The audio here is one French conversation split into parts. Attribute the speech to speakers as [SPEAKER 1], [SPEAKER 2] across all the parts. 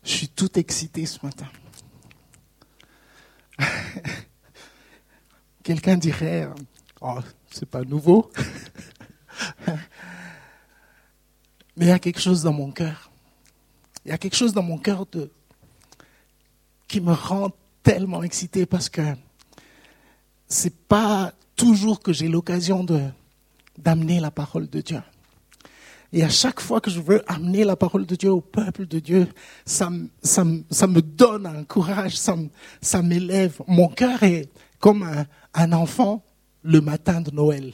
[SPEAKER 1] Je suis tout excité ce matin. Quelqu'un dirait, oh, c'est pas nouveau. Mais il y a quelque chose dans mon cœur. Il y a quelque chose dans mon cœur qui me rend tellement excité parce que c'est pas toujours que j'ai l'occasion d'amener la parole de Dieu. Et à chaque fois que je veux amener la parole de Dieu au peuple de Dieu, ça me donne un courage, ça m'élève. Mon cœur est comme un enfant le matin de Noël.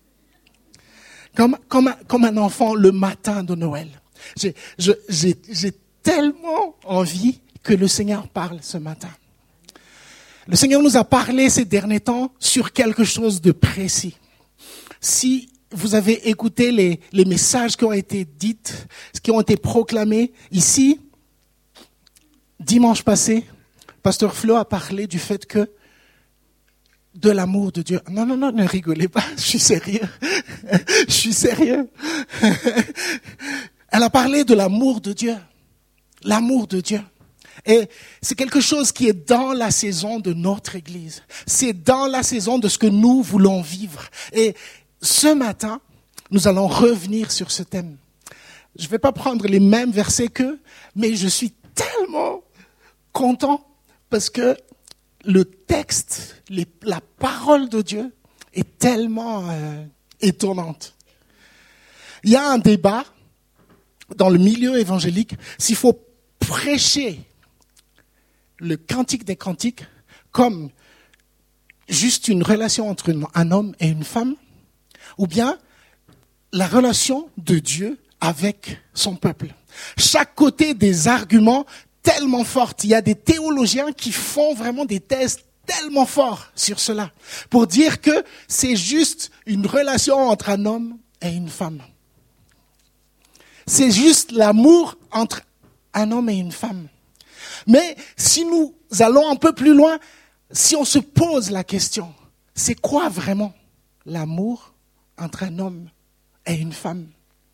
[SPEAKER 1] Comme un enfant le matin de Noël. J'ai tellement envie que le Seigneur parle ce matin. Le Seigneur nous a parlé ces derniers temps sur quelque chose de précis. Si vous avez écouté les messages qui ont été dits, qui ont été proclamés ici, dimanche passé, Pasteur Flo a parlé du fait que de l'amour de Dieu. Non, ne rigolez pas, je suis sérieux. Je suis sérieux. Elle a parlé de l'amour de Dieu. L'amour de Dieu. Et c'est quelque chose qui est dans la saison de notre Église. C'est dans la saison de ce que nous voulons vivre. Et ce matin, nous allons revenir sur ce thème. Je ne vais pas prendre les mêmes versets qu'eux, mais je suis tellement content parce que le texte, la parole de Dieu est tellement étonnante. Il y a un débat dans le milieu évangélique s'il faut prêcher le cantique des cantiques comme juste une relation entre un homme et une femme, ou bien la relation de Dieu avec son peuple. Chaque côté des arguments tellement forts. Il y a des théologiens qui font vraiment des thèses tellement fortes sur cela, pour dire que c'est juste une relation entre un homme et une femme. C'est juste l'amour entre un homme et une femme. Mais si nous allons un peu plus loin, si on se pose la question, c'est quoi vraiment l'amour entre un homme et une femme?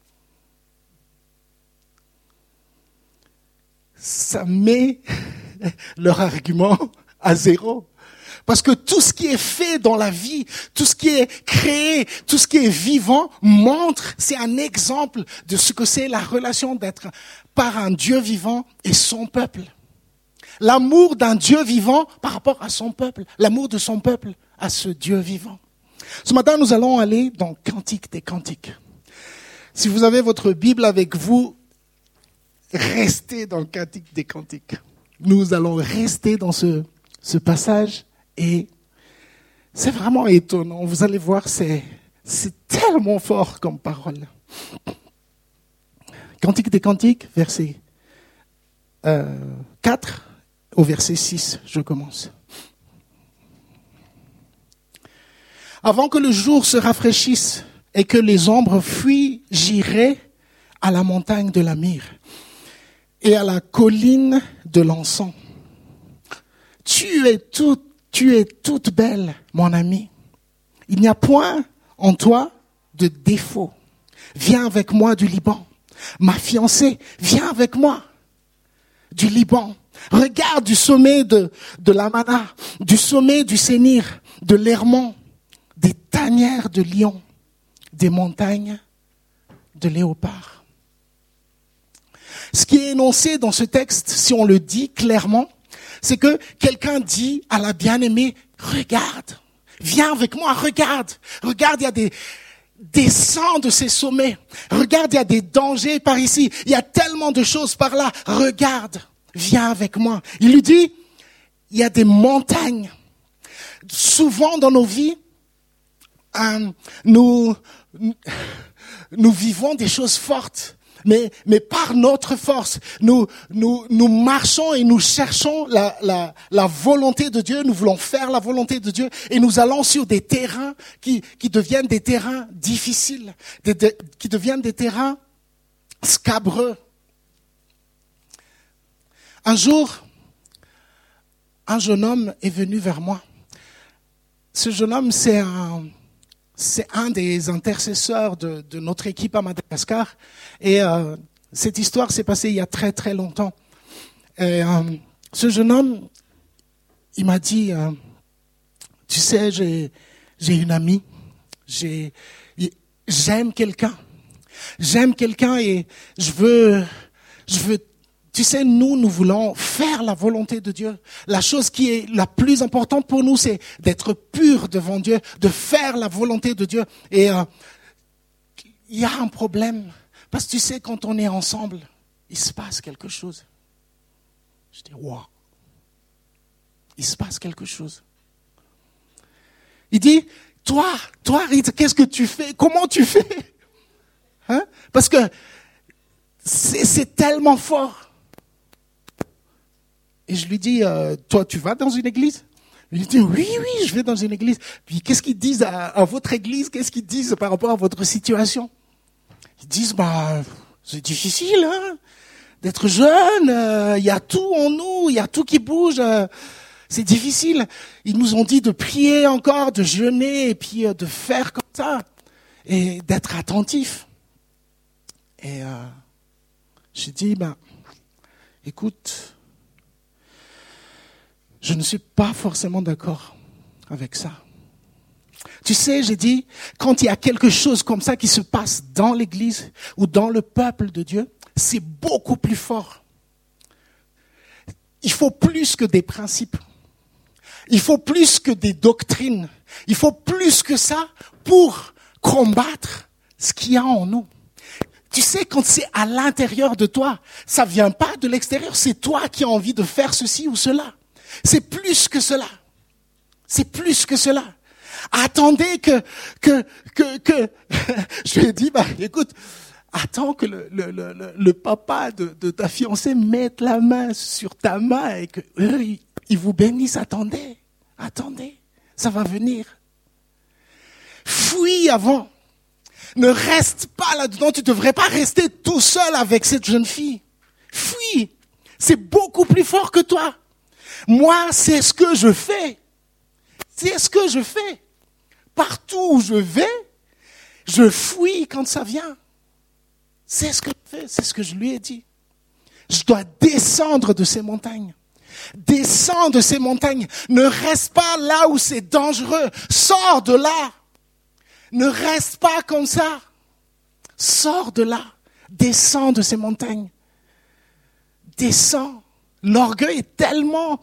[SPEAKER 1] Ça met leur argument à zéro. Parce que tout ce qui est fait dans la vie, tout ce qui est créé, tout ce qui est vivant montre, c'est un exemple de ce que c'est la relation d'être par un Dieu vivant et son peuple. L'amour d'un Dieu vivant par rapport à son peuple, l'amour de son peuple à ce Dieu vivant. Ce matin, nous allons aller dans Cantique des Cantiques. Si vous avez votre Bible avec vous, restez dans le Cantique des Cantiques. Nous allons rester dans ce passage et c'est vraiment étonnant. Vous allez voir, c'est tellement fort comme parole. Cantique des Cantiques, verset 4 au verset 6, je commence. Avant que le jour se rafraîchisse et que les ombres fuient, j'irai à la montagne de la myrrhe et à la colline de l'encens. Tu es toute belle, mon ami. Il n'y a point en toi de défaut. Viens avec moi du Liban. Ma fiancée, viens avec moi du Liban. Regarde du sommet de l'Amana, du sommet du Sénir, de l'Hermon, des tanières de lion, des montagnes de léopard. Ce qui est énoncé dans ce texte, si on le dit clairement, c'est que quelqu'un dit à la bien-aimée, regarde, viens avec moi, regarde, il y a des descends de ces sommets, regarde, il y a des dangers par ici, il y a tellement de choses par là, regarde, viens avec moi. Il lui dit, il y a des montagnes. Souvent dans nos vies, nous vivons des choses fortes. Mais par notre force, nous marchons et nous cherchons la volonté de Dieu, nous voulons faire la volonté de Dieu et nous allons sur des terrains qui deviennent des terrains difficiles, qui deviennent des terrains scabreux. Un jour, un jeune homme est venu vers moi. Ce jeune homme, c'est un des intercesseurs de notre équipe à Madagascar. Et cette histoire s'est passée il y a très très longtemps. Et ce jeune homme, il m'a dit, tu sais, j'ai une amie, j'aime quelqu'un et je veux, tu sais, nous voulons faire la volonté de Dieu. La chose qui est la plus importante pour nous, c'est d'être pur devant Dieu, de faire la volonté de Dieu. Et il y a un problème, parce que tu sais, quand on est ensemble, il se passe quelque chose. Je dis, waouh, il se passe quelque chose. Il dit, toi, Rita, qu'est-ce que tu fais? Comment tu fais? Hein? Parce que c'est tellement fort. Et je lui dis, toi, tu vas dans une église? Il dit, oui, je vais dans une église. Puis, qu'est-ce qu'ils disent à votre église? Qu'est-ce qu'ils disent par rapport à votre situation? Ils disent, c'est difficile, hein, d'être jeune. Il y a tout en nous, il y a tout qui bouge. C'est difficile. Ils nous ont dit de prier encore, de jeûner, et puis de faire comme ça. Et d'être attentif. Et j'ai dit, écoute, je ne suis pas forcément d'accord avec ça. Tu sais, j'ai dit, quand il y a quelque chose comme ça qui se passe dans l'église ou dans le peuple de Dieu, c'est beaucoup plus fort. Il faut plus que des principes. Il faut plus que des doctrines. Il faut plus que ça pour combattre ce qu'il y a en nous. Tu sais, quand c'est à l'intérieur de toi, ça vient pas de l'extérieur, c'est toi qui as envie de faire ceci ou cela. C'est plus que cela. C'est plus que cela. Attendez que je lui ai dit, écoute, attends que le papa de ta fiancée mette la main sur ta main et que ils vous bénissent. Attendez, ça va venir. Fuis avant. Ne reste pas là-dedans, tu ne devrais pas rester tout seul avec cette jeune fille. Fuis. C'est beaucoup plus fort que toi. Moi, c'est ce que je fais. C'est ce que je fais. Partout où je vais, je fuis quand ça vient. C'est ce que je fais, c'est ce que je lui ai dit. Je dois descendre de ces montagnes. Descends de ces montagnes. Ne reste pas là où c'est dangereux. Sors de là. Ne reste pas comme ça. Sors de là. Descends de ces montagnes. Descends. L'orgueil est tellement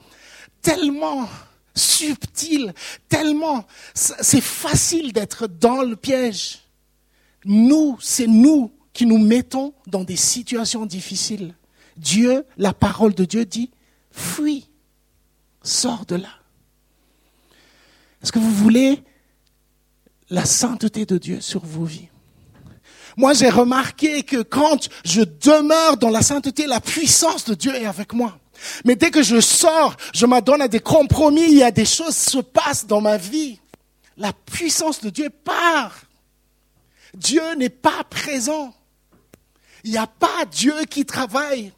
[SPEAKER 1] subtil, c'est facile d'être dans le piège. C'est nous qui nous mettons dans des situations difficiles. Dieu, la parole de Dieu dit, fuis, sors de là. Est-ce que vous voulez la sainteté de Dieu sur vos vies? Moi, j'ai remarqué que quand je demeure dans la sainteté, la puissance de Dieu est avec moi. Mais dès que je sors, je m'adonne à des compromis, il y a des choses qui se passent dans ma vie. La puissance de Dieu part. Dieu n'est pas présent. Il n'y a pas Dieu qui travaille.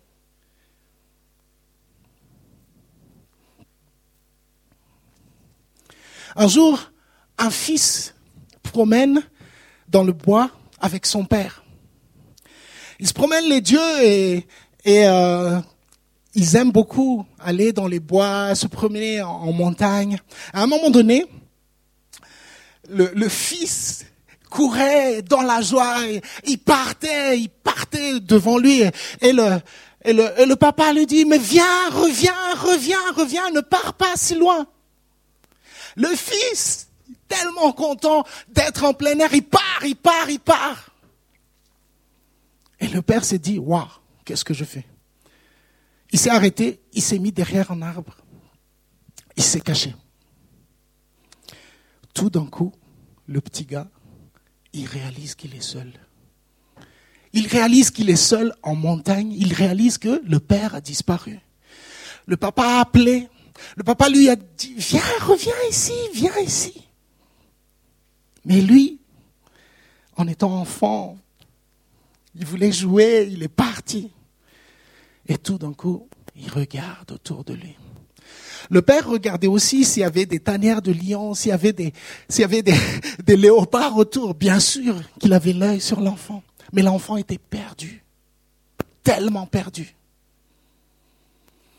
[SPEAKER 1] Un jour, un fils promène dans le bois avec son père. Ils se promènent les dieux et ils aiment beaucoup aller dans les bois, se promener en montagne. À un moment donné, le fils courait dans la joie, il partait devant lui et le papa lui dit, mais viens, reviens, ne pars pas si loin. Le fils, tellement content d'être en plein air, il part. Et le père s'est dit, waouh, qu'est-ce que je fais? Il s'est arrêté, il s'est mis derrière un arbre. Il s'est caché. Tout d'un coup, le petit gars, il réalise qu'il est seul. Il réalise qu'il est seul en montagne. Il réalise que le père a disparu. Le papa a appelé. Le papa lui a dit, viens ici. Mais lui, en étant enfant, il voulait jouer, il est parti. Et tout d'un coup, il regarde autour de lui. Le père regardait aussi s'il y avait des tanières de lions, s'il y avait des léopards autour. Bien sûr qu'il avait l'œil sur l'enfant. Mais l'enfant était perdu. Tellement perdu.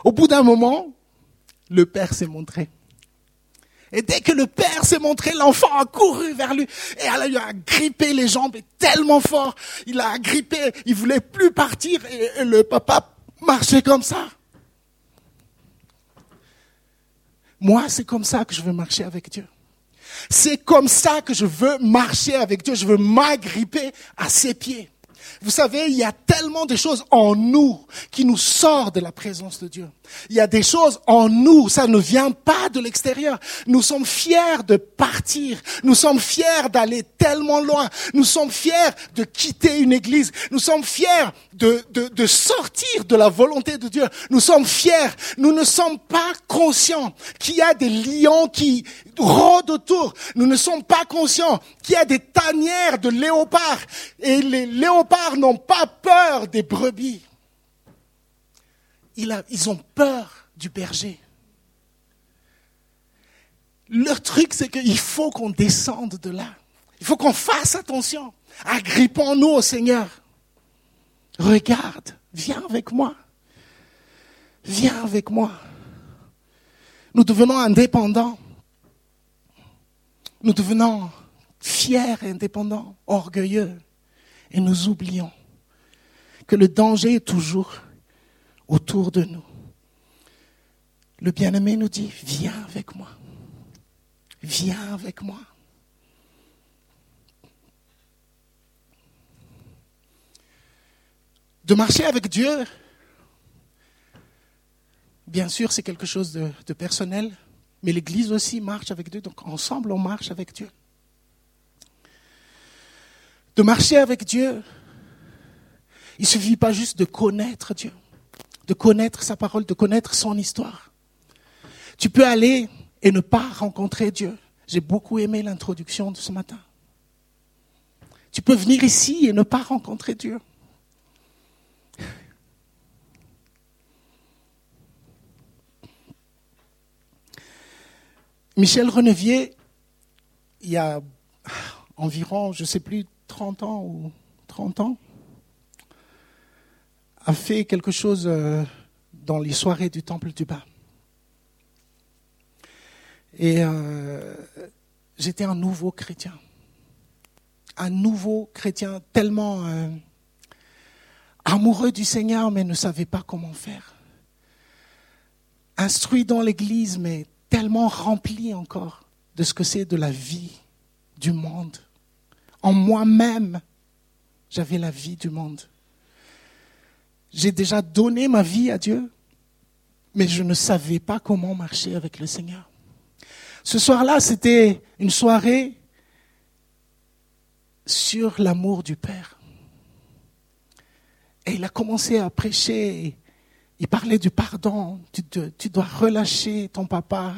[SPEAKER 1] Au bout d'un moment, le Père s'est montré. Et dès que le Père s'est montré, l'enfant a couru vers lui. Et alors, il a grippé les jambes tellement fort. Il a grippé, il voulait plus partir. Et le papa marchait comme ça. Moi, c'est comme ça que je veux marcher avec Dieu. C'est comme ça que je veux marcher avec Dieu. Je veux m'agripper à ses pieds. Vous savez, il y a tellement de choses en nous qui nous sortent de la présence de Dieu. Il y a des choses en nous, ça ne vient pas de l'extérieur. Nous sommes fiers de partir. Nous sommes fiers d'aller tellement loin. Nous sommes fiers de quitter une église. Nous sommes fiers de sortir de la volonté de Dieu. Nous sommes fiers. Nous ne sommes pas conscients qu'il y a des lions qui rôdent autour. Nous ne sommes pas conscients qu'il y a des tanières de léopards. Et les léopards n'ont pas peur des brebis. Ils ont peur du berger. Le truc, c'est qu'il faut qu'on descende de là. Il faut qu'on fasse attention. Agrippons-nous au Seigneur. Regarde, viens avec moi. Viens avec moi. Nous devenons indépendants. Nous devenons fiers et indépendants, orgueilleux. Et nous oublions que le danger est toujours autour de nous. Le bien-aimé nous dit, viens avec moi. Viens avec moi. De marcher avec Dieu, bien sûr, c'est quelque chose de personnel, mais l'Église aussi marche avec Dieu, donc ensemble, on marche avec Dieu. De marcher avec Dieu, il ne suffit pas juste de connaître Dieu, de connaître sa parole, de connaître son histoire. Tu peux aller et ne pas rencontrer Dieu. J'ai beaucoup aimé l'introduction de ce matin. Tu peux venir ici et ne pas rencontrer Dieu. Michel Renevier, il y a environ, je ne sais plus, 30 ans ou 30 ans, a fait quelque chose dans les soirées du Temple du Bas. Et j'étais un nouveau chrétien. Un nouveau chrétien tellement amoureux du Seigneur, mais ne savait pas comment faire. Instruit dans l'église, mais tellement rempli encore de ce que c'est de la vie du monde. En moi-même, j'avais la vie du monde. J'ai déjà donné ma vie à Dieu, mais je ne savais pas comment marcher avec le Seigneur. Ce soir-là, c'était une soirée sur l'amour du Père. Et il a commencé à prêcher. Il parlait du pardon. Tu dois relâcher ton papa.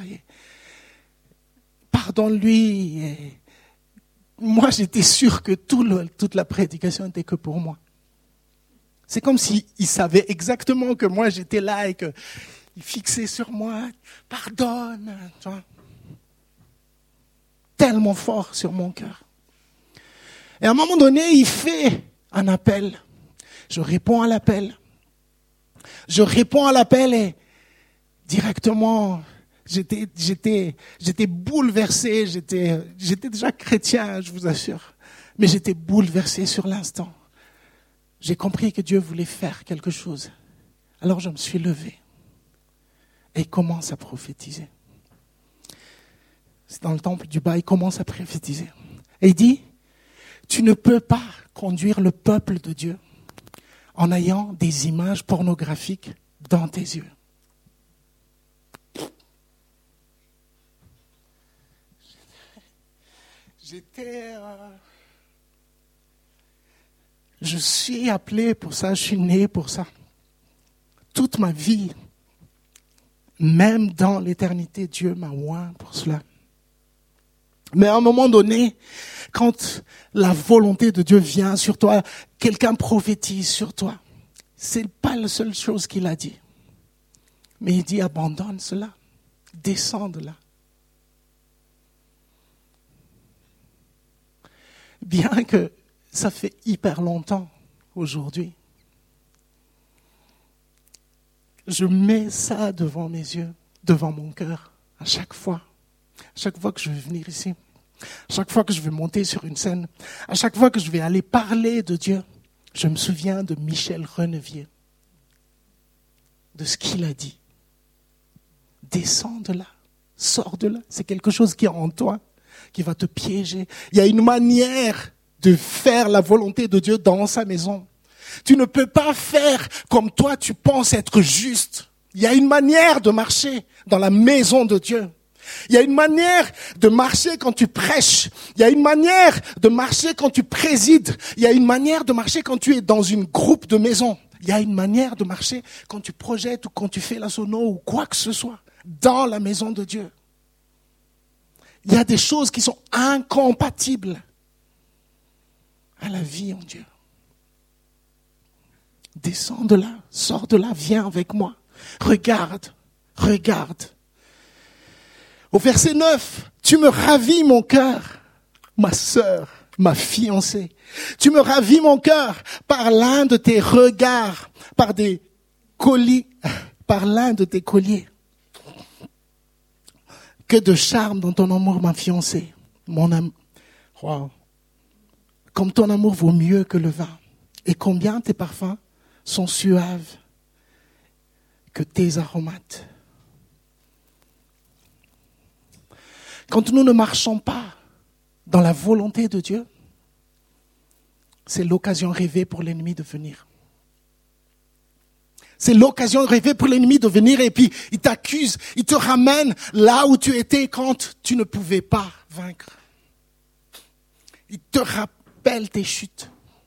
[SPEAKER 1] Pardonne-lui. Et moi, j'étais sûr que toute la prédication n'était que pour moi. C'est comme s'il savait exactement que moi, j'étais là et qu'il fixait sur moi. Pardonne. Tu vois. Tellement fort sur mon cœur. Et à un moment donné, il fait un appel. Je réponds à l'appel. Je réponds à l'appel et directement, j'étais bouleversé. J'étais déjà chrétien, je vous assure. Mais j'étais bouleversé sur l'instant. J'ai compris que Dieu voulait faire quelque chose. Alors je me suis levé et il commence à prophétiser. C'est dans le temple du bas, il commence à prophétiser. Et il dit, tu ne peux pas conduire le peuple de Dieu en ayant des images pornographiques dans tes yeux. Je suis appelé pour ça, je suis né pour ça. Toute ma vie, même dans l'éternité, Dieu m'a oint pour cela. Mais à un moment donné, quand la volonté de Dieu vient sur toi, quelqu'un prophétise sur toi. C'est pas la seule chose qu'il a dit. Mais il dit abandonne cela, descends de là. Bien que ça fait hyper longtemps aujourd'hui. je mets ça devant mes yeux, devant mon cœur, à chaque fois que je vais venir ici, à chaque fois que je vais monter sur une scène, à chaque fois que je vais aller parler de Dieu, je me souviens de Michel Renevier, de ce qu'il a dit. Descends de là, sors de là, c'est quelque chose qui est en toi, qui va te piéger. Il y a une manière de faire la volonté de Dieu dans sa maison. Tu ne peux pas faire comme toi tu penses être juste. Il y a une manière de marcher dans la maison de Dieu. Il y a une manière de marcher quand tu prêches. Il y a une manière de marcher quand tu présides. Il y a une manière de marcher quand tu es dans une groupe de maison. Il y a une manière de marcher quand tu projettes ou quand tu fais la sono ou quoi que ce soit dans la maison de Dieu. Il y a des choses qui sont incompatibles à la vie en Dieu. Descends de là, sors de là, viens avec moi. Regarde. Au verset 9, tu me ravis mon cœur, ma sœur, ma fiancée. Tu me ravis mon cœur par l'un de tes regards, par l'un de tes colliers. Que de charme dans ton amour, ma fiancée. Wow. Comme ton amour vaut mieux que le vin. Et combien tes parfums sont suaves que tes aromates. Quand nous ne marchons pas dans la volonté de Dieu, c'est l'occasion rêvée pour l'ennemi de venir. C'est l'occasion rêvée pour l'ennemi de venir et puis il t'accuse, il te ramène là où tu étais quand tu ne pouvais pas vaincre. Il te rappelle tes chutes.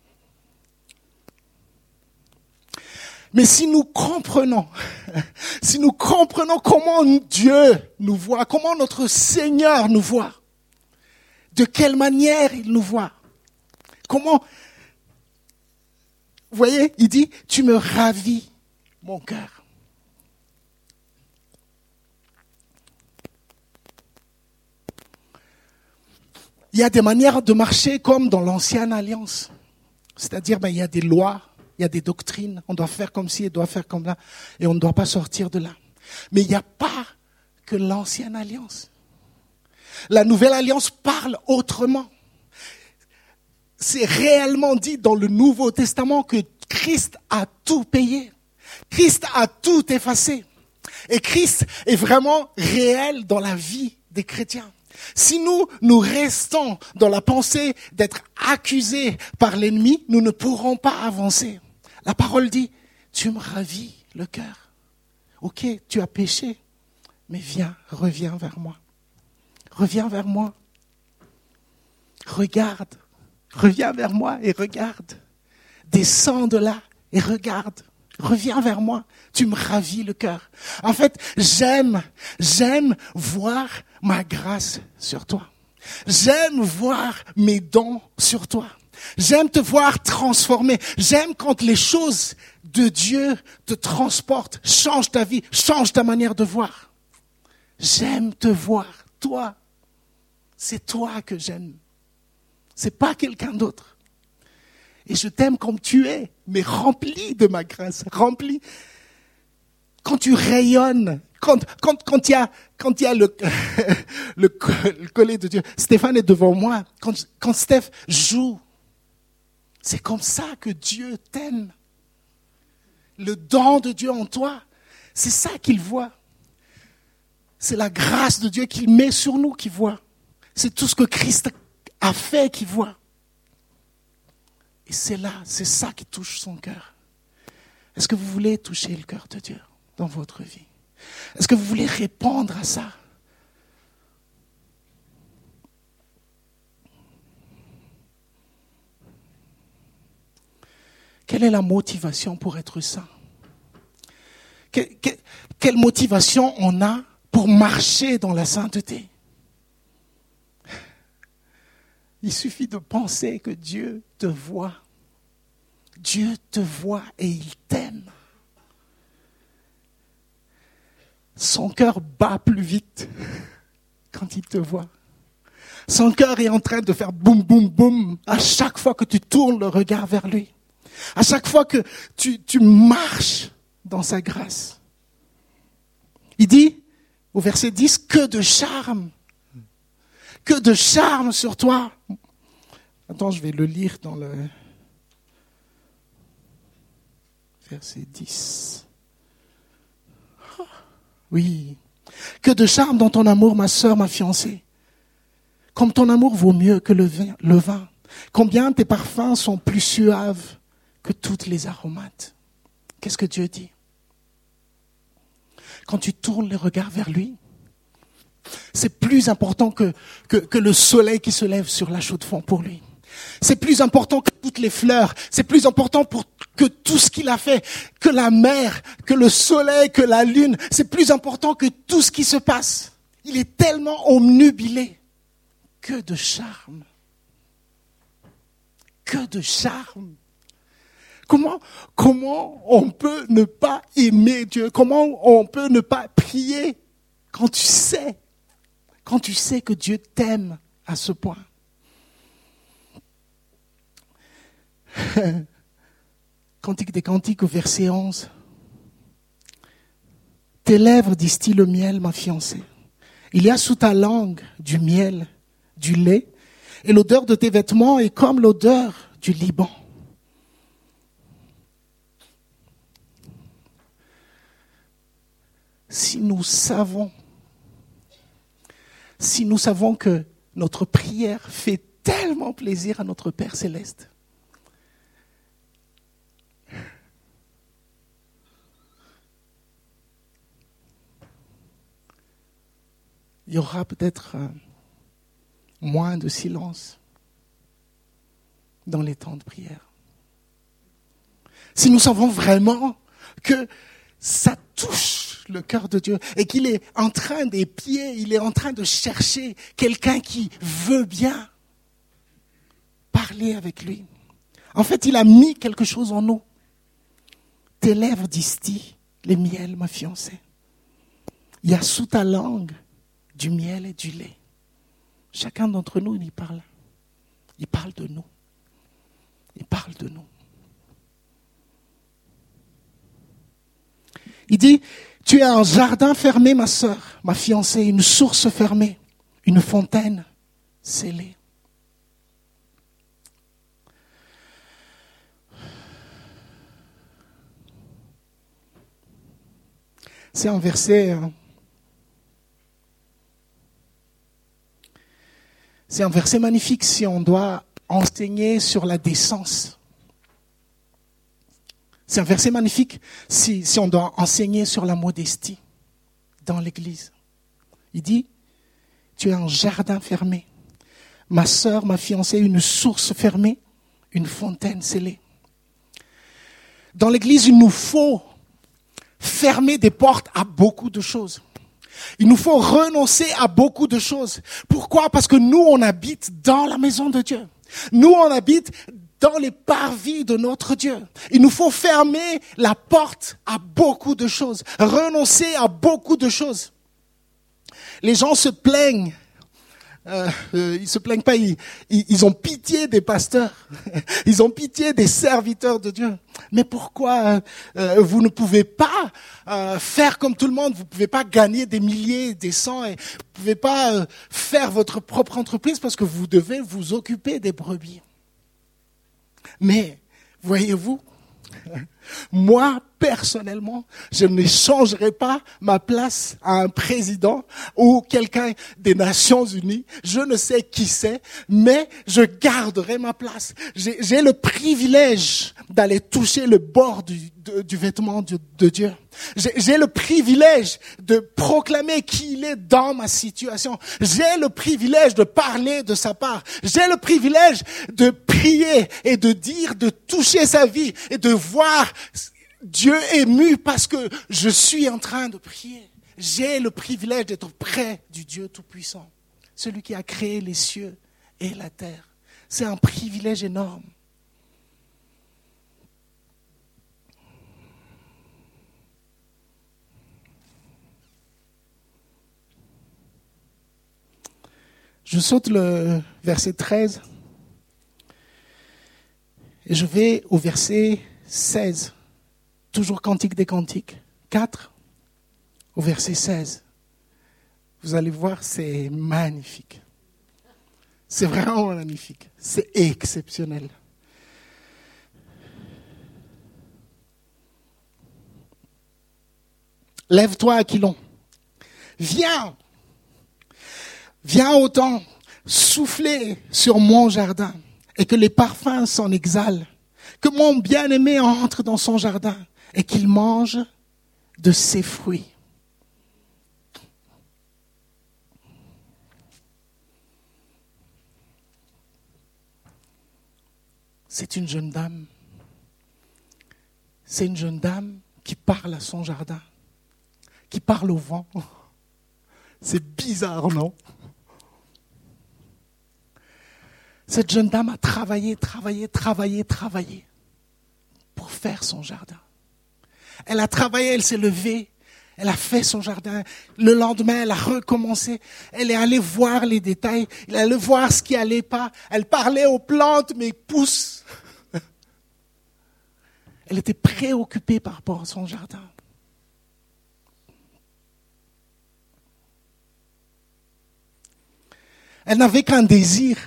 [SPEAKER 1] Mais si nous comprenons comment Dieu nous voit, comment notre Seigneur nous voit, de quelle manière il nous voit, comment, vous voyez, il dit, tu me ravis mon cœur. Il y a des manières de marcher comme dans l'ancienne alliance. C'est-à-dire, il y a des lois, il y a des doctrines, on doit faire comme ci, on doit faire comme là, et on ne doit pas sortir de là. Mais il n'y a pas que l'ancienne alliance. La nouvelle alliance parle autrement. C'est réellement dit dans le Nouveau Testament que Christ a tout payé. Christ a tout effacé. Et Christ est vraiment réel dans la vie des chrétiens. Si nous restons dans la pensée d'être accusés par l'ennemi, nous ne pourrons pas avancer. La parole dit, tu me ravis le cœur. Ok, tu as péché, mais reviens vers moi. Reviens vers moi. Regarde. Reviens vers moi et regarde. Descends de là et regarde. Reviens vers moi. Tu me ravis le cœur. En fait, j'aime voir ma grâce sur toi. J'aime voir mes dons sur toi. J'aime te voir transformer. J'aime quand les choses de Dieu te transportent, changent ta vie, changent ta manière de voir. J'aime te voir, toi. C'est toi que j'aime. C'est pas quelqu'un d'autre. Et je t'aime comme tu es, mais rempli de ma grâce, rempli. Quand tu rayonnes, quand il y a le collet de Dieu. Stéphane est devant moi. Quand Steph joue, c'est comme ça que Dieu t'aime. Le don de Dieu en toi, c'est ça qu'il voit. C'est la grâce de Dieu qu'il met sur nous qu'il voit. C'est tout ce que Christ a fait qu'il voit. Et c'est ça qui touche son cœur. Est-ce que vous voulez toucher le cœur de Dieu dans votre vie? Est-ce que vous voulez répondre à ça? Quelle est la motivation pour être saint? Quelle motivation on a pour marcher dans la sainteté? Il suffit de penser que Dieu te voit. Dieu te voit et il t'aime. Son cœur bat plus vite quand il te voit. Son cœur est en train de faire boum, boum, boum à chaque fois que tu tournes le regard vers lui. À chaque fois que tu marches dans sa grâce. Il dit, au verset 10, que de charme sur toi. Attends, je vais le lire dans le verset 10. Oui. Que de charme dans ton amour, ma sœur, ma fiancée. Comme ton amour vaut mieux que le vin. Combien tes parfums sont plus suaves que toutes les aromates. Qu'est-ce que Dieu dit? Quand tu tournes les regards vers lui, c'est plus important que le soleil qui se lève sur la chaux de fond pour lui. C'est plus important que toutes les fleurs. C'est plus important que tout ce qu'il a fait, que la mer, que le soleil, que la lune. C'est plus important que tout ce qui se passe. Il est tellement omnubilé. Que de charme. Que de charme. Comment on peut ne pas aimer Dieu? Comment on peut ne pas prier quand tu sais que Dieu t'aime à ce point? Cantique des Cantiques au verset 11. Tes lèvres distillent le miel, ma fiancée. Il y a sous ta langue du miel, du lait, et l'odeur de tes vêtements est comme l'odeur du Liban. Si nous savons que notre prière fait tellement plaisir à notre Père Céleste, il y aura peut-être moins de silence dans les temps de prière. Si nous savons vraiment que ça touche le cœur de Dieu et qu'il est en train d'épier, il est en train de chercher quelqu'un qui veut bien parler avec lui. En fait, il a mis quelque chose en nous. Tes lèvres distillent les miels, ma fiancée. Il y a sous ta langue du miel et du lait. Chacun d'entre nous, il parle. Il parle de nous. Il parle de nous. Il dit, tu es un jardin fermé, ma sœur, ma fiancée, une source fermée, une fontaine scellée. C'est un verset magnifique si on doit enseigner sur la décence. C'est un verset magnifique si on doit enseigner sur la modestie dans l'Église. Il dit, tu es un jardin fermé. Ma sœur, ma fiancée, une source fermée, une fontaine scellée. Dans l'Église, il nous faut fermer des portes à beaucoup de choses. Il nous faut renoncer à beaucoup de choses. Pourquoi? Parce que nous, on habite dans la maison de Dieu. Nous, on habite dans les parvis de notre Dieu. Il nous faut fermer la porte à beaucoup de choses, renoncer à beaucoup de choses. Les gens se plaignent. Ils se plaignent pas, ils ont pitié des pasteurs, ils ont pitié des serviteurs de Dieu. Mais pourquoi vous ne pouvez pas faire comme tout le monde? Vous pouvez pas gagner des milliers, des cents, et vous pouvez pas faire votre propre entreprise parce que vous devez vous occuper des brebis. Mais voyez-vous, moi, personnellement, je n'échangerai pas ma place à un président ou quelqu'un des Nations Unies. Je ne sais qui c'est, mais je garderai ma place. J'ai le privilège d'aller toucher le bord du vêtement de Dieu. J'ai le privilège de proclamer qui il est dans ma situation. J'ai le privilège de parler de sa part. J'ai le privilège de prier et de dire, de toucher sa vie et de voir Dieu ému parce que je suis en train de prier. J'ai le privilège d'être près du Dieu Tout-Puissant, celui qui a créé les cieux et la terre. C'est un privilège énorme. Je saute le verset 13 et je vais au verset 16. Toujours Cantique des Cantiques, 4. au verset 16. Vous allez voir, c'est magnifique. C'est vraiment magnifique. C'est exceptionnel. Lève-toi, Aquilon. Viens. Viens autant souffler sur mon jardin et que les parfums s'en exhalent. Que mon bien-aimé entre dans son jardin et qu'il mange de ses fruits. C'est une jeune dame. C'est une jeune dame qui parle à son jardin, qui parle au vent. C'est bizarre, non? Cette jeune dame a travaillé pour faire son jardin. Elle a travaillé, elle s'est levée, elle a fait son jardin. Le lendemain, elle a recommencé. Elle est allée voir les détails, elle est allée voir ce qui allait pas. Elle parlait aux plantes, mais poussent. Elle était préoccupée par rapport à son jardin. Elle n'avait qu'un désir,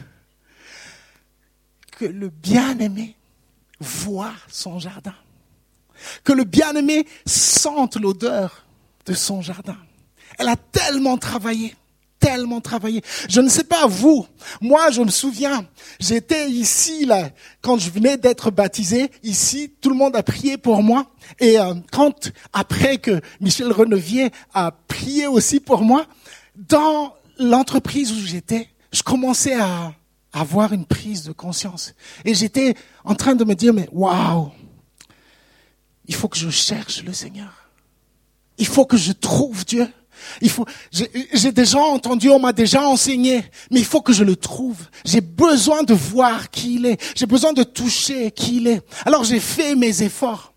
[SPEAKER 1] que le bien-aimé voie son jardin. Que le bien-aimé sente l'odeur de son jardin. Elle a tellement travaillé. Je ne sais pas vous, moi je me souviens, j'étais ici là quand je venais d'être baptisé, ici tout le monde a prié pour moi et quand après que Michel Renevier a prié aussi pour moi, dans l'entreprise où j'étais, je commençais à avoir une prise de conscience et j'étais en train de me dire mais waouh, il faut que je cherche le Seigneur, il faut que je trouve Dieu. J'ai déjà entendu, on m'a déjà enseigné, mais il faut que je le trouve. J'ai besoin de voir qui il est. J'ai besoin de toucher qui il est. Alors j'ai fait mes efforts.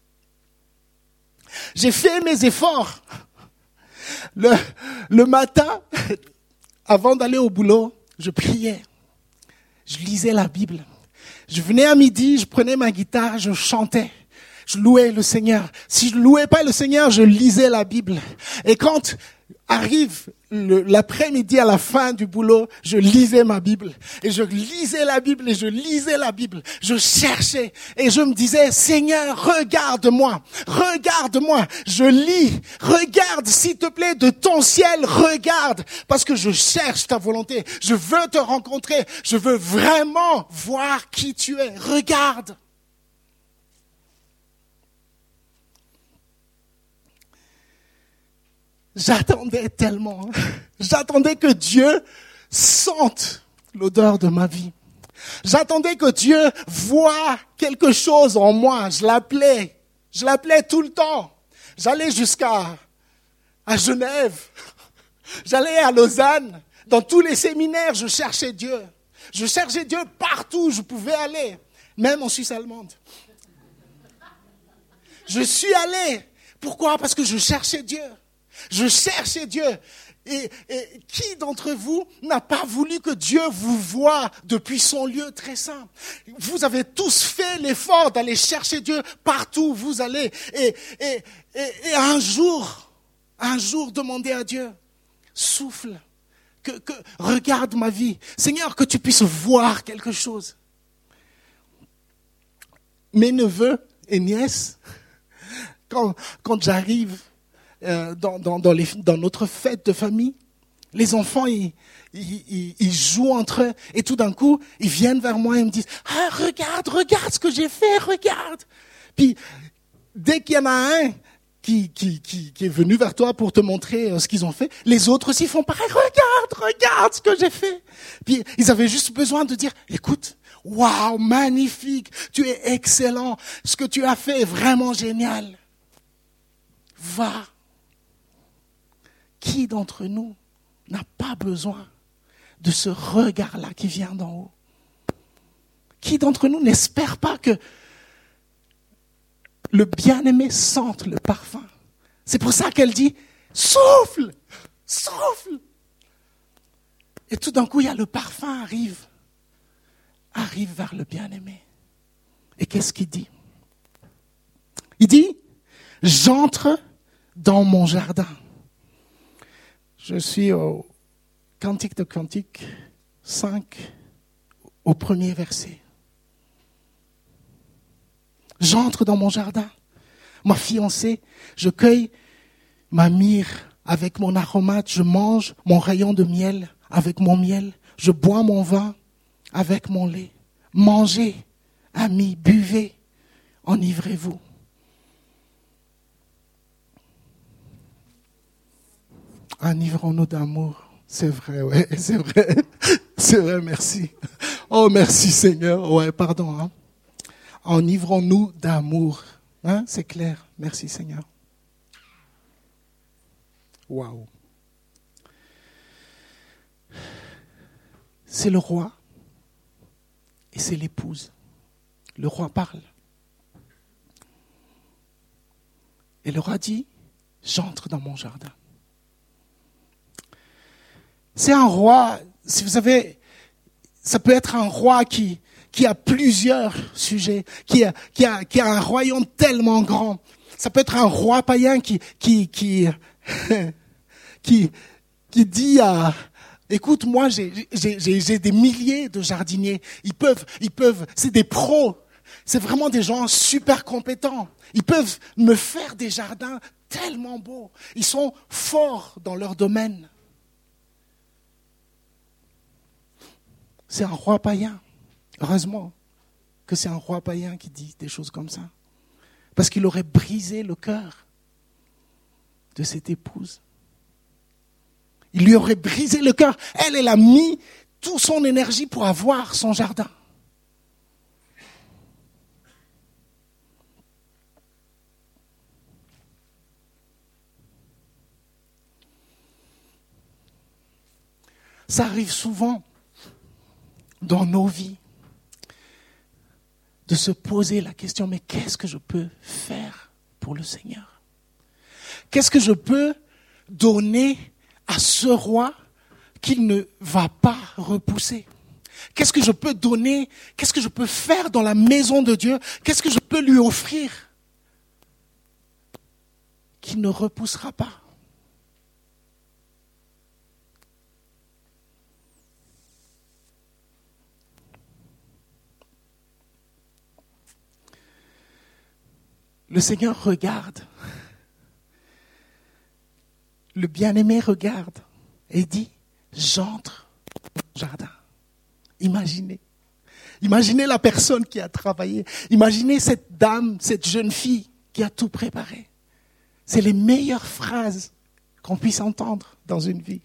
[SPEAKER 1] Le matin, avant d'aller au boulot, je priais. Je lisais la Bible. Je venais à midi, je prenais ma guitare, je chantais. Je louais le Seigneur. Si je louais pas le Seigneur, je lisais la Bible. Et quand arrive l'après-midi à la fin du boulot, je lisais ma Bible. Et je lisais la Bible et je lisais la Bible. Je cherchais et je me disais, Seigneur, regarde-moi. Je lis. Regarde, s'il te plaît, de ton ciel, regarde. Parce que je cherche ta volonté. Je veux te rencontrer. Je veux vraiment voir qui tu es. Regarde. J'attendais tellement. J'attendais que Dieu sente l'odeur de ma vie. J'attendais que Dieu voie quelque chose en moi. Je l'appelais tout le temps. J'allais jusqu'à Genève. J'allais à Lausanne. Dans tous les séminaires, je cherchais Dieu. Je cherchais Dieu partout où je pouvais aller. Même en Suisse allemande. Je suis allé. Pourquoi? Parce que je cherchais Dieu. Et qui d'entre vous n'a pas voulu que Dieu vous voie depuis son lieu très saint? Vous avez tous fait l'effort d'aller chercher Dieu partout où vous allez. Et un jour, demandez à Dieu, souffle, regarde ma vie. Seigneur, que tu puisses voir quelque chose. Mes neveux et nièces, quand j'arrive dans notre fête de famille, les enfants, ils jouent entre eux et tout d'un coup, ils viennent vers moi et me disent « Ah, regarde ce que j'ai fait, regarde !» Puis, dès qu'il y en a un qui est venu vers toi pour te montrer ce qu'ils ont fait, les autres aussi font pareil « Regarde ce que j'ai fait !» Puis, ils avaient juste besoin de dire « Écoute, waouh, magnifique, tu es excellent, ce que tu as fait est vraiment génial. Va. » Qui d'entre nous n'a pas besoin de ce regard-là qui vient d'en haut? Qui d'entre nous n'espère pas que le bien-aimé sente le parfum? C'est pour ça qu'elle dit « Souffle ! Souffle !» Et tout d'un coup, il y a le parfum arrive vers le bien-aimé. Et qu'est-ce qu'il dit? Il dit « J'entre dans mon jardin. Je suis au Cantique de Cantique 5, au premier verset. J'entre dans mon jardin, ma fiancée, je cueille ma myrrhe avec mon aromate, je mange mon rayon de miel avec mon miel, je bois mon vin avec mon lait. Mangez, amis, buvez, enivrez-vous. Enivrons-nous d'amour. C'est vrai, ouais, c'est vrai. C'est vrai, merci. Oh, merci Seigneur. Ouais, pardon. Hein. Enivrons-nous d'amour. Hein, c'est clair. Merci Seigneur. Waouh. C'est le roi et c'est l'épouse. Le roi parle. Et le roi dit, j'entre dans mon jardin. C'est un roi, si vous savez, ça peut être un roi qui a plusieurs sujets, qui a un royaume tellement grand. Ça peut être un roi païen qui dit à, écoute, moi j'ai des milliers de jardiniers. Ils peuvent, c'est des pros. C'est vraiment des gens super compétents. Ils peuvent me faire des jardins tellement beaux. Ils sont forts dans leur domaine. C'est un roi païen. Heureusement que c'est un roi païen qui dit des choses comme ça. Parce qu'il aurait brisé le cœur de cette épouse. Il lui aurait brisé le cœur. Elle a mis toute son énergie pour avoir son jardin. Ça arrive souvent dans nos vies de se poser la question, mais qu'est-ce que je peux faire pour le Seigneur? Qu'est-ce que je peux donner à ce roi qu'il ne va pas repousser? Qu'est-ce que je peux donner? Qu'est-ce que je peux faire dans la maison de Dieu? Qu'est-ce que je peux lui offrir qu'il ne repoussera pas? Le Seigneur regarde. Le bien-aimé regarde et dit, j'entre dans le jardin. Imaginez. Imaginez la personne qui a travaillé. Imaginez cette dame, cette jeune fille qui a tout préparé. C'est les meilleures phrases qu'on puisse entendre dans une vie.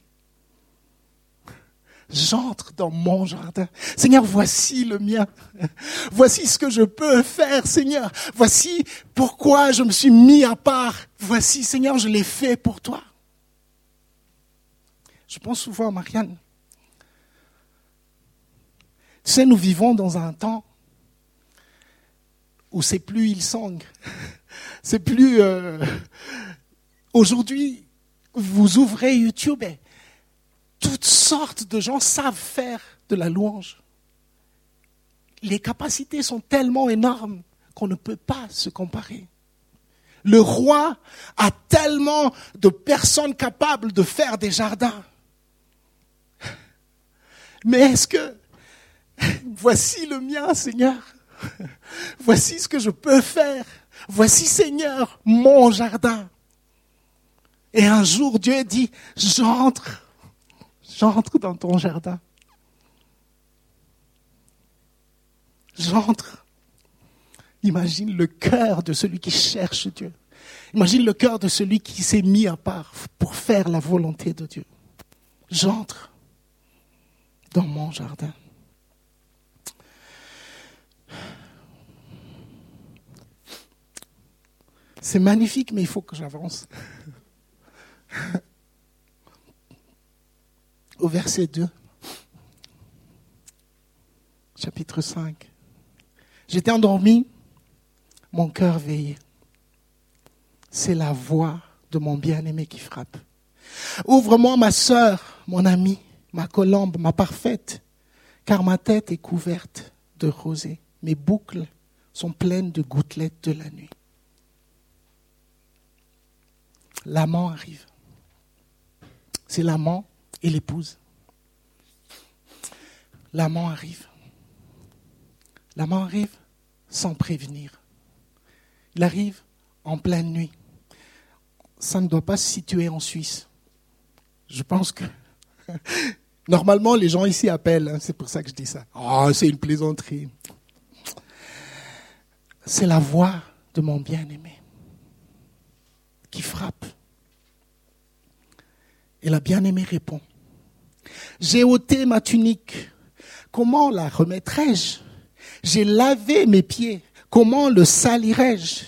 [SPEAKER 1] J'entre dans mon jardin. Seigneur, voici le mien. Voici ce que je peux faire, Seigneur. Voici pourquoi je me suis mis à part. Voici, Seigneur, je l'ai fait pour toi. Je pense souvent à Marianne. Tu sais, nous vivons dans un temps où c'est plus Hillsong. C'est plus... Aujourd'hui, vous ouvrez YouTube et toutes sortes de gens savent faire de la louange. Les capacités sont tellement énormes qu'on ne peut pas se comparer. Le roi a tellement de personnes capables de faire des jardins. Mais est-ce que, voici le mien, Seigneur. Voici ce que je peux faire. Voici, Seigneur, mon jardin. Et un jour, Dieu dit, j'entre dans ton jardin. J'entre. Imagine le cœur de celui qui cherche Dieu. Imagine le cœur de celui qui s'est mis à part pour faire la volonté de Dieu. J'entre dans mon jardin. C'est magnifique, mais il faut que j'avance. Au verset 2, chapitre 5. J'étais endormi, mon cœur veillait. C'est la voix de mon bien-aimé qui frappe. Ouvre-moi, ma sœur, mon amie, ma colombe, ma parfaite, car ma tête est couverte de rosée. Mes boucles sont pleines de gouttelettes de la nuit. l'amant arrive. C'est l'amant et l'épouse. L'amant arrive. L'amant arrive sans prévenir. Il arrive en pleine nuit. Ça ne doit pas se situer en Suisse. Je pense que normalement les gens ici appellent, c'est pour ça que je dis ça. Oh, c'est une plaisanterie. C'est la voix de mon bien-aimé qui frappe. Et la bien-aimée répond, j'ai ôté ma tunique, comment la remettrai-je? J'ai lavé mes pieds, comment le salirai-je?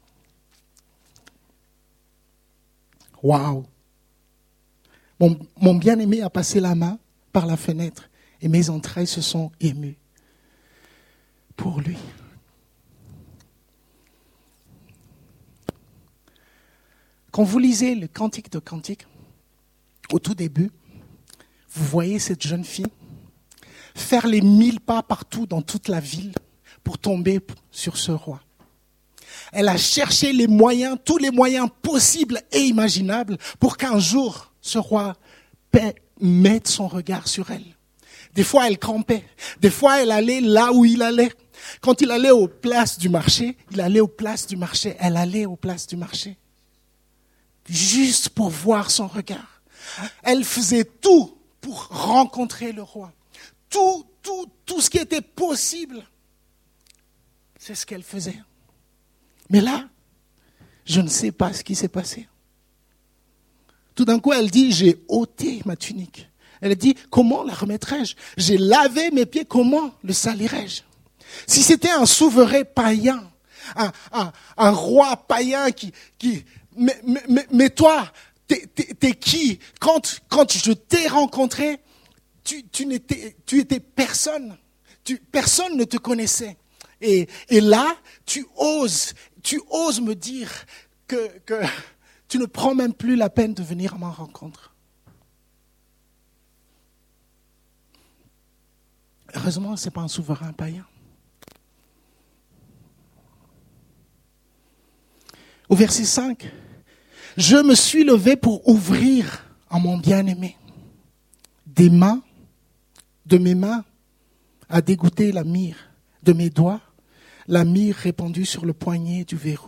[SPEAKER 1] Waouh! Mon bien-aimé a passé la main par la fenêtre et mes entrailles se sont émues pour lui. Quand vous lisez le Cantique de Cantiques, au tout début, vous voyez cette jeune fille faire les 1000 pas partout dans toute la ville pour tomber sur ce roi. Elle a cherché les moyens, tous les moyens possibles et imaginables pour qu'un jour, ce roi mette son regard sur elle. Des fois, elle campait. Des fois, elle allait là où il allait. Quand il allait aux places du marché, il allait aux places du marché. Elle allait aux places du marché. Juste pour voir son regard. Elle faisait tout pour rencontrer le roi. Tout ce qui était possible. C'est ce qu'elle faisait. Mais là, je ne sais pas ce qui s'est passé. Tout d'un coup, elle dit, j'ai ôté ma tunique. Elle dit, comment la remettrai-je? J'ai lavé mes pieds, comment le salirai-je? Si c'était un souverain païen, un roi païen mais toi, t'es qui? Quand je t'ai rencontré, tu étais personne. Personne ne te connaissait. Et là, tu oses me dire que tu ne prends même plus la peine de venir à ma rencontre. Heureusement, ce n'est pas un souverain païen. Au verset 5, « Je me suis levé pour ouvrir à mon bien-aimé. De mes mains a dégoûté la myrrhe, de mes doigts, la myrrhe répandue sur le poignet du verrou. »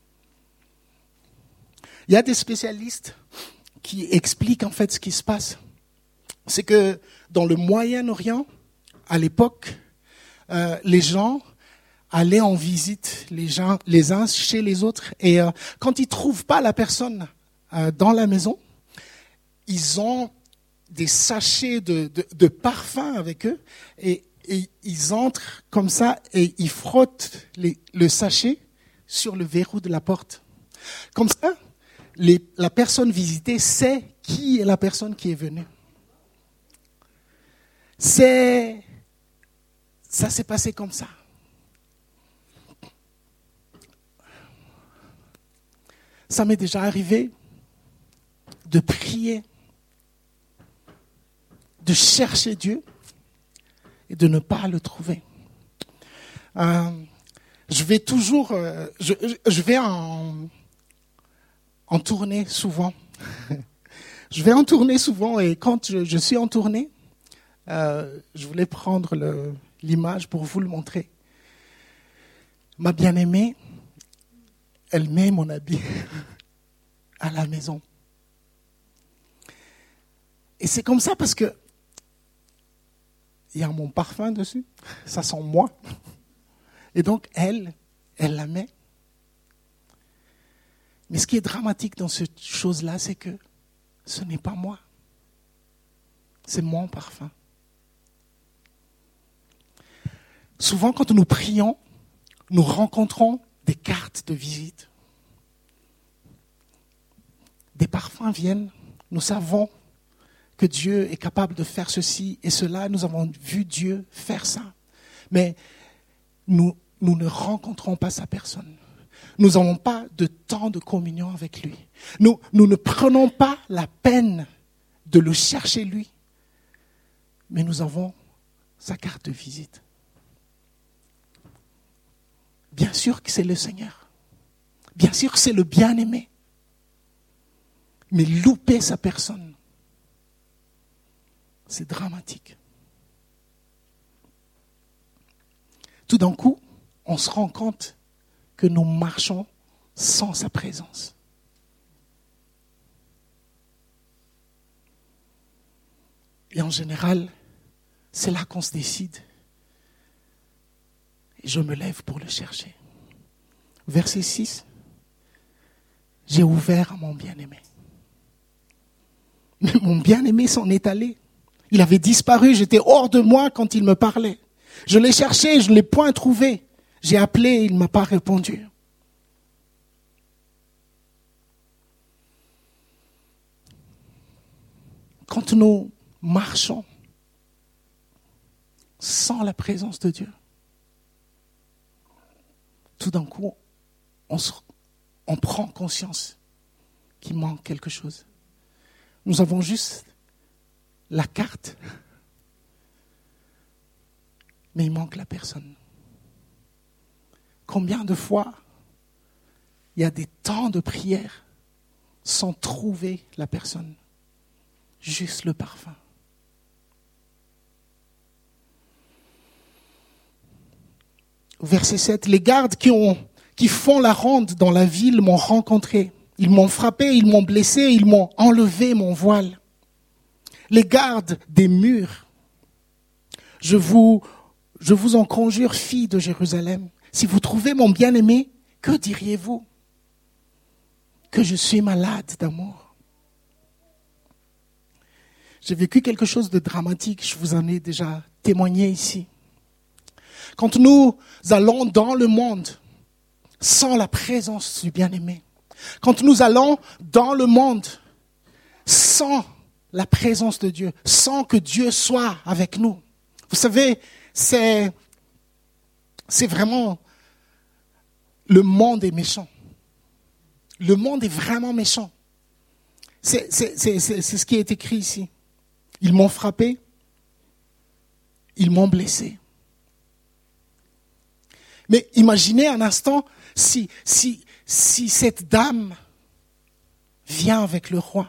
[SPEAKER 1] Il y a des spécialistes qui expliquent en fait ce qui se passe. C'est que dans le Moyen-Orient, à l'époque, les gens allaient en visite les uns chez les autres. Et quand ils ne trouvent pas la personne dans la maison, ils ont des sachets de parfum avec eux. Et ils entrent comme ça et ils frottent le sachet sur le verrou de la porte. Comme ça, la personne visitée sait qui est la personne qui est venue. Ça s'est passé comme ça. Ça m'est déjà arrivé de prier, de chercher Dieu et de ne pas le trouver. Je vais toujours, je vais en tournée souvent. Je vais en tournée souvent et quand je suis en tournée, je voulais prendre l'image pour vous le montrer. Ma bien-aimée, elle met mon habit à la maison. Et c'est comme ça parce que il y a mon parfum dessus, ça sent moi. Et donc elle la met. Mais ce qui est dramatique dans cette chose-là, c'est que ce n'est pas moi. C'est mon parfum. Souvent, quand nous prions, nous rencontrons des cartes de visite. Des parfums viennent. Nous savons que Dieu est capable de faire ceci et cela. Nous avons vu Dieu faire ça. Mais nous ne rencontrons pas sa personne. Nous n'avons pas de temps de communion avec lui. Nous ne prenons pas la peine de le chercher lui. Mais nous avons sa carte de visite. Bien sûr que c'est le Seigneur. Bien sûr que c'est le bien-aimé. mais louper sa personne, c'est dramatique. Tout d'un coup, on se rend compte que nous marchons sans sa présence. Et en général, c'est là qu'on se décide. Et je me lève pour le chercher. Verset 6. J'ai ouvert à mon bien-aimé. Mais mon bien-aimé s'en est allé. Il avait disparu, j'étais hors de moi quand il me parlait. Je l'ai cherché, je ne l'ai point trouvé. J'ai appelé, il ne m'a pas répondu. Quand nous marchons sans la présence de Dieu, tout d'un coup, on prend conscience qu'il manque quelque chose. Nous avons juste la carte, mais il manque la personne. Combien de fois il y a des temps de prière sans trouver la personne, juste le parfum. Verset 7, les gardes qui font la ronde dans la ville m'ont rencontré. Ils m'ont frappé, ils m'ont blessé, ils m'ont enlevé mon voile. Les gardes des murs, je vous en conjure, filles de Jérusalem, si vous trouvez mon bien-aimé, que diriez-vous? Que je suis malade d'amour. J'ai vécu quelque chose de dramatique, je vous en ai déjà témoigné ici. Quand nous allons dans le monde sans la présence du bien-aimé, quand nous allons dans le monde sans la présence de Dieu, sans que Dieu soit avec nous, vous savez, c'est vraiment, le monde est méchant. Le monde est vraiment méchant. C'est ce qui est écrit ici. Ils m'ont frappé, ils m'ont blessé. Mais imaginez un instant si cette dame vient avec le roi.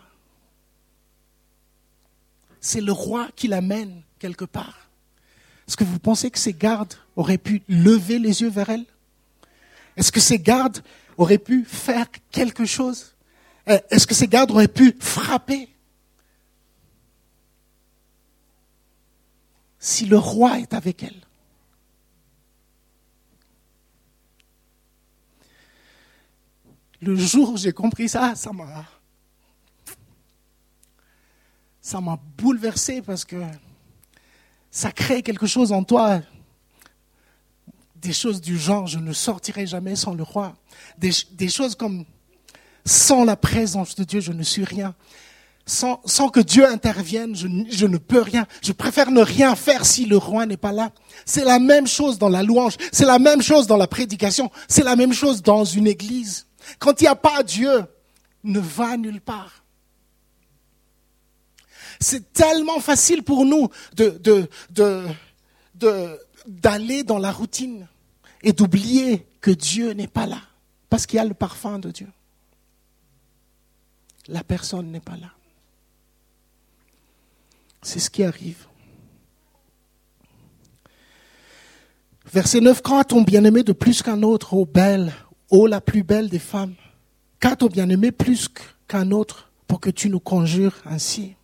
[SPEAKER 1] C'est le roi qui l'amène quelque part. Est-ce que vous pensez que ces gardes auraient pu lever les yeux vers elle? Est-ce que ces gardes auraient pu faire quelque chose? Est-ce que ces gardes auraient pu frapper? Si le roi est avec elle. Le jour où j'ai compris ça m'a bouleversé parce que ça crée quelque chose en toi. Des choses du genre, je ne sortirai jamais sans le roi. Des choses comme, sans la présence de Dieu, je ne suis rien. Sans que Dieu intervienne, je ne peux rien. Je préfère ne rien faire si le roi n'est pas là. C'est la même chose dans la louange. C'est la même chose dans la prédication. C'est la même chose dans une église. Quand il n'y a pas Dieu, ne va nulle part. C'est tellement facile pour nous d'aller dans la routine et d'oublier que Dieu n'est pas là. Parce qu'il y a le parfum de Dieu. La personne n'est pas là. C'est ce qui arrive. Verset 9, quand a ton bien-aimé de plus qu'un autre, ô belle, ô la plus belle des femmes, qu'a ton bien-aimé plus qu'un autre pour que tu nous conjures ainsi?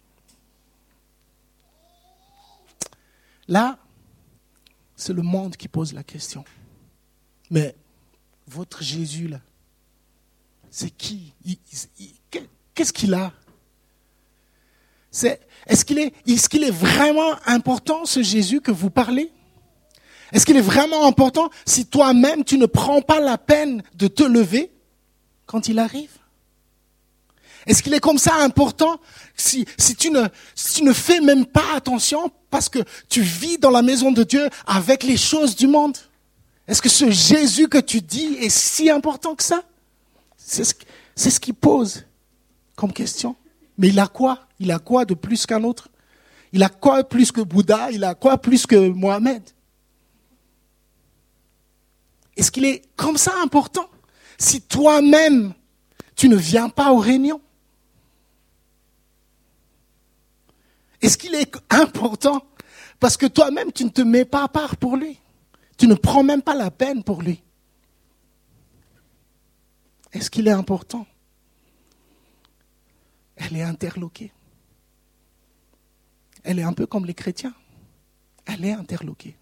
[SPEAKER 1] Là, c'est le monde qui pose la question. Mais votre Jésus là, c'est qui? Qu'est-ce qu'il a? Est-ce qu'il est vraiment important, ce Jésus que vous parlez? Est-ce qu'il est vraiment important si toi-même tu ne prends pas la peine de te lever quand il arrive? Est-ce qu'il est comme ça important si tu ne fais même pas attention parce que tu vis dans la maison de Dieu avec les choses du monde? Est-ce que ce Jésus que tu dis est si important que ça? C'est ce qu'il pose comme question. Mais il a quoi? Il a quoi de plus qu'un autre? Il a quoi plus que Bouddha? Il a quoi plus que Mohamed? Est-ce qu'il est comme ça important si toi-même, tu ne viens pas aux réunions? Est-ce qu'il est important? Parce que toi-même, tu ne te mets pas à part pour lui. Tu ne prends même pas la peine pour lui. Est-ce qu'il est important? Elle est interloquée. Elle est un peu comme les chrétiens. Elle est interloquée.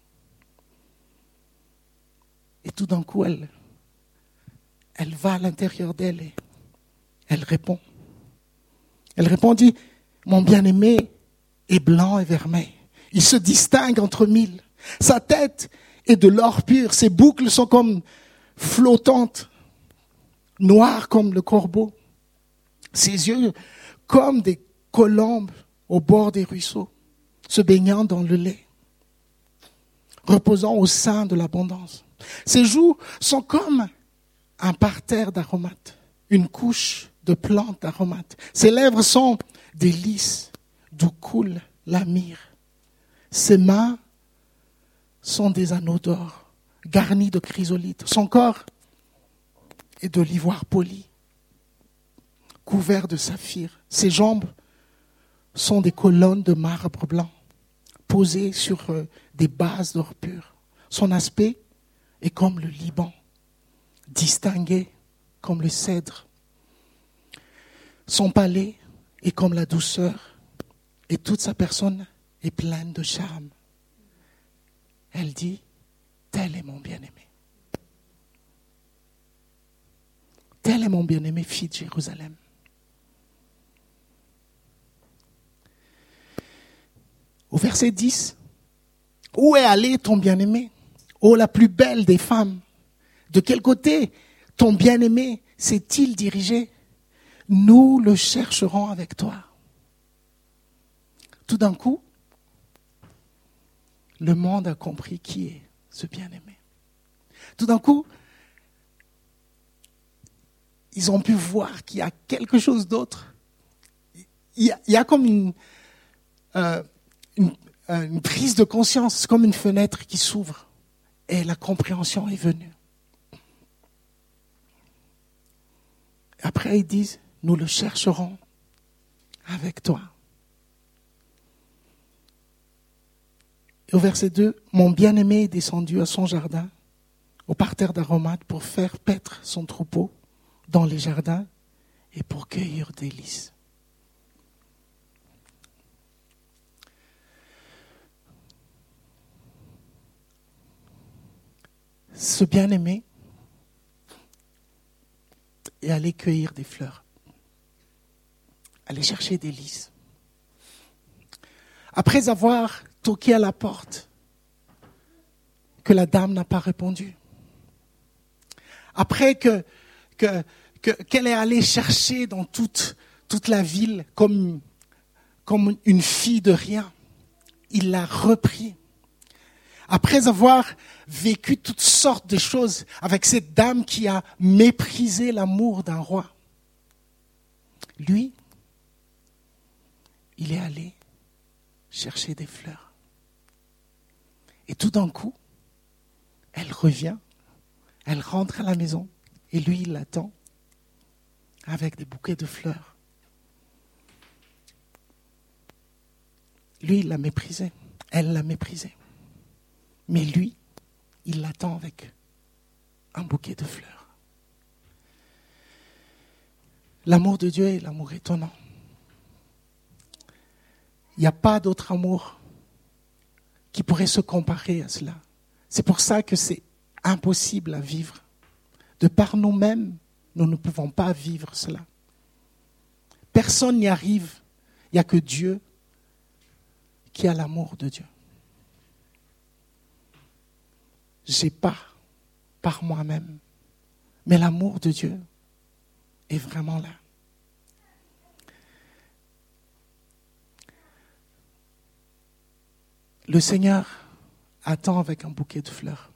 [SPEAKER 1] Et tout d'un coup, elle va à l'intérieur d'elle et elle répond. Elle répond, dit, mon bien-aimé est blanc et vermeil. Il se distingue entre mille. Sa tête est de l'or pur. Ses boucles sont comme flottantes, noires comme le corbeau. Ses yeux comme des colombes au bord des ruisseaux, se baignant dans le lait, reposant au sein de l'abondance. Ses joues sont comme un parterre d'aromates, une couche de plantes d'aromates. Ses lèvres sont des lys d'où coule la myrrhe. Ses mains sont des anneaux d'or, garnis de chrysolites. Son corps est de l'ivoire poli, couvert de saphir. Ses jambes sont des colonnes de marbre blanc, posées sur des bases d'or pur. Son aspect est comme le Liban, distingué comme le cèdre. Son palais est comme la douceur et toute sa personne est pleine de charme. Elle dit, tel est mon bien-aimé. Tel est mon bien-aimé, fille de Jérusalem. Au verset 10, où est allé ton bien-aimé? Ô la plus belle des femmes, de quel côté ton bien-aimé s'est-il dirigé? Nous le chercherons avec toi. Tout d'un coup, le monde a compris qui est ce bien-aimé. Tout d'un coup, ils ont pu voir qu'il y a quelque chose d'autre. Il y a comme une prise de conscience, comme une fenêtre qui s'ouvre. Et la compréhension est venue. Après, ils disent, nous le chercherons avec toi. Et au verset 2, mon bien-aimé est descendu à son jardin, au parterre d'aromates, pour faire paître son troupeau dans les jardins et pour cueillir des lys. Ce bien-aimé est allé cueillir des fleurs, aller chercher des lys. Après avoir toqué à la porte, que la dame n'a pas répondu. Après qu'elle est allée chercher dans toute la ville comme une fille de rien, il l'a repris. Après avoir vécu toutes sortes de choses avec cette dame qui a méprisé l'amour d'un roi, lui, il est allé chercher des fleurs. Et tout d'un coup, elle revient, elle rentre à la maison et lui, il l'attend avec des bouquets de fleurs. Lui, il l'a méprisé, elle l'a méprisé. Mais lui, il l'attend avec un bouquet de fleurs. L'amour de Dieu est l'amour étonnant. Il n'y a pas d'autre amour qui pourrait se comparer à cela. C'est pour ça que c'est impossible à vivre. De par nous-mêmes, nous ne pouvons pas vivre cela. Personne n'y arrive. Il n'y a que Dieu qui a l'amour de Dieu. Je n'ai pas par moi-même, mais l'amour de Dieu est vraiment là. Le Seigneur attend avec un bouquet de fleurs.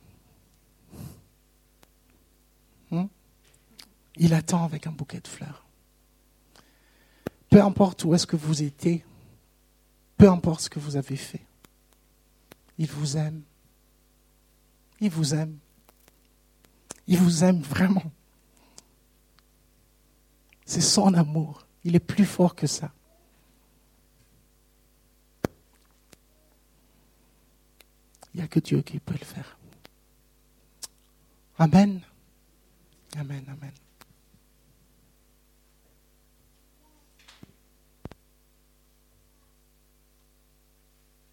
[SPEAKER 1] Il attend avec un bouquet de fleurs. Peu importe où est-ce que vous étiez, peu importe ce que vous avez fait, il vous aime. Il vous aime. Il vous aime vraiment. C'est son amour. Il est plus fort que ça. Il n'y a que Dieu qui peut le faire. Amen. Amen, amen.